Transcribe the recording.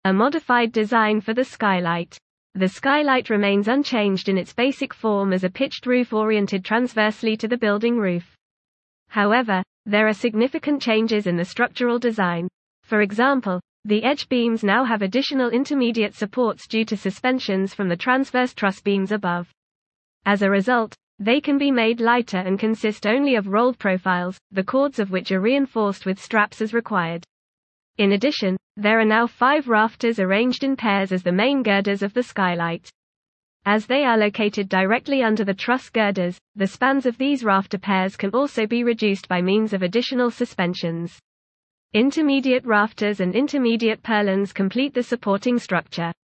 A modified design for the skylight. The skylight remains unchanged in its basic form as a pitched roof oriented transversely to the building roof. However, there are significant changes in the structural design. For example, the edge beams now have additional intermediate supports due to suspensions from the transverse truss beams above. As a result, they can be made lighter and consist only of rolled profiles, the chords of which are reinforced with straps as required. In addition, there are now 5 rafters arranged in pairs as the main girders of the skylight. As they are located directly under the truss girders, the spans of these rafter pairs can also be reduced by means of additional suspensions. Intermediate rafters and intermediate purlins complete the supporting structure.